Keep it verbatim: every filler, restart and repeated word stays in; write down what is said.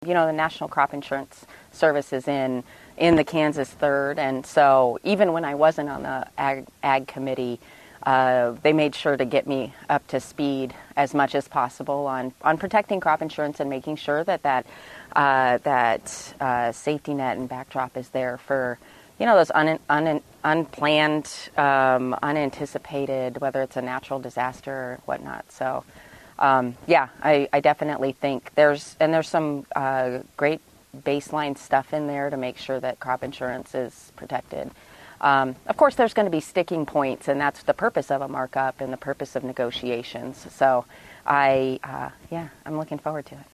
You know, the National Crop Insurance Service is in in the Kansas third, and so even when I wasn't on the ag, ag committee, uh, they made sure to get me up to speed as much as possible on, on protecting crop insurance and making sure that that uh, that uh, safety net and backdrop is there for, you know, those un, un, unplanned, um, unanticipated, whether it's a natural disaster or whatnot. So. Um, yeah, I, I definitely think there's, and there's some uh, great baseline stuff in there to make sure that crop insurance is protected. Um, of course, there's going to be sticking points, and that's the purpose of a markup and the purpose of negotiations. So I, uh, yeah, I'm looking forward to it.